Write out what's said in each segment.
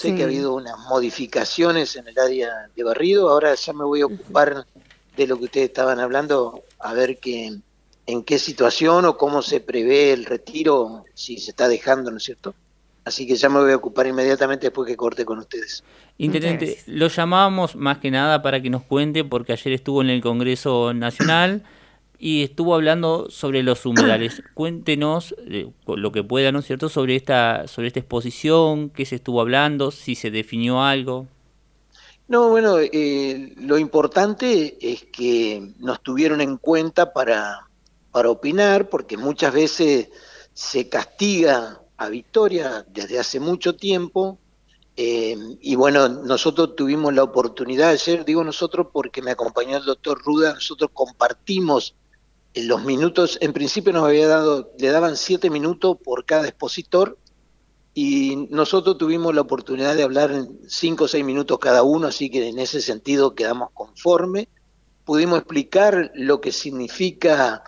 Sé que ha Sí. habido unas modificaciones en el área de barrido, ahora ya me voy a Ujú. ocupar de lo que ustedes estaban hablando, a ver en qué situación o cómo se prevé el retiro, si se está dejando, ¿no es cierto? Así que ya me voy a ocupar inmediatamente después que corte con ustedes. Intendente, Gracias. lo llamábamos más que nada para que nos cuente, porque ayer estuvo en el Congreso Nacional y estuvo hablando sobre los humedales. Cuéntenos lo que pueda, ¿no es cierto?, sobre esta exposición, qué se estuvo hablando, si se definió algo. No, bueno, lo importante es que nos tuvieron en cuenta para opinar, porque muchas veces se castiga a Victoria desde hace mucho tiempo. Y bueno, nosotros tuvimos la oportunidad ayer, digo nosotros porque me acompañó el doctor Ruda, nosotros compartimos los minutos, en principio nos había dado, le daban 7 minutos por cada expositor, y nosotros tuvimos la oportunidad de hablar en 5 o 6 minutos cada uno, así que en ese sentido quedamos conformes. Pudimos explicar lo que significa,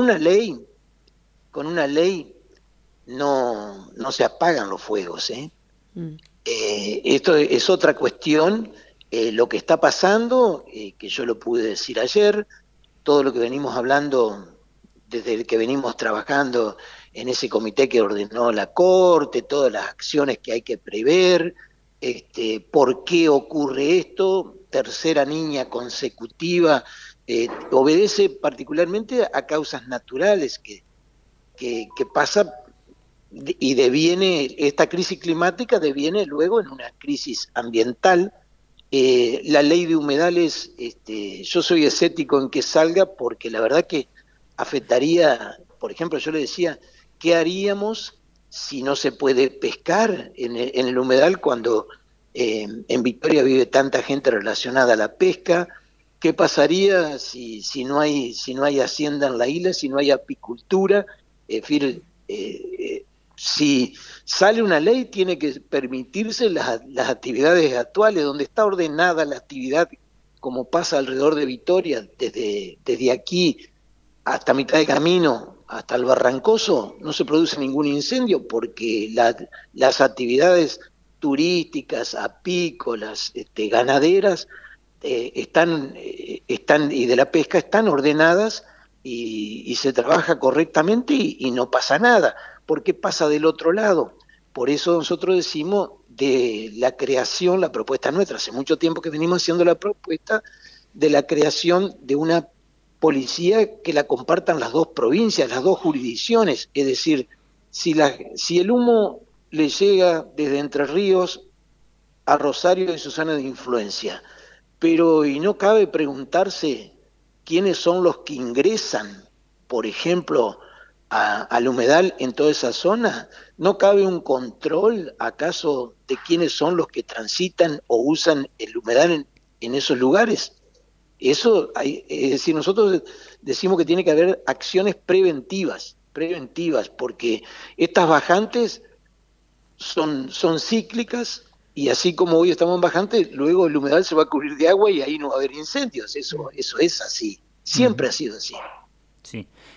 con una ley no se apagan los fuegos, ¿eh? Mm. Esto es otra cuestión, lo que está pasando, que yo lo pude decir ayer, todo lo que venimos hablando desde el que venimos trabajando en ese comité que ordenó la Corte, todas las acciones que hay que prever, por qué ocurre esto, tercera niña consecutiva, obedece particularmente a causas naturales que pasa y deviene, esta crisis climática deviene luego en una crisis ambiental. La ley de humedales, yo soy escéptico en que salga porque la verdad que afectaría, por ejemplo, yo le decía, ¿qué haríamos si no se puede pescar en el humedal cuando en Victoria vive tanta gente relacionada a la pesca? ¿Qué pasaría si no hay hacienda en la isla, si no hay apicultura? Es decir, si sale una ley, tiene que permitirse las actividades actuales, donde está ordenada la actividad, como pasa alrededor de Victoria, desde aquí hasta mitad de camino, hasta el Barrancoso, no se produce ningún incendio porque las actividades turísticas, apícolas, ganaderas, están, y de la pesca están ordenadas y se trabaja correctamente y no pasa nada. ¿Por qué pasa del otro lado? Por eso nosotros decimos de la creación, la propuesta nuestra, hace mucho tiempo que venimos haciendo la propuesta de la creación de una policía que la compartan las dos provincias, las dos jurisdicciones, es decir, si el humo le llega desde Entre Ríos a Rosario y su zona de influencia, pero y no cabe preguntarse quiénes son los que ingresan, por ejemplo, al humedal en toda esa zona. ¿No cabe un control acaso de quiénes son los que transitan o usan el humedal en esos lugares? Eso es decir, nosotros decimos que tiene que haber acciones preventivas, porque estas bajantes son cíclicas, y así como hoy estamos en bajante, luego el humedal se va a cubrir de agua y ahí no va a haber incendios. Eso es así, Ujú. siempre ha sido así. Sí.